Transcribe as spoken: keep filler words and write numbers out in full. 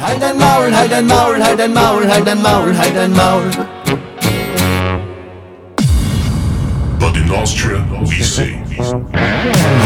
Halt dein Maul, halt dein Maul, halt dein Maul, halt dein Maul, halt dein Maul. But in Austria we say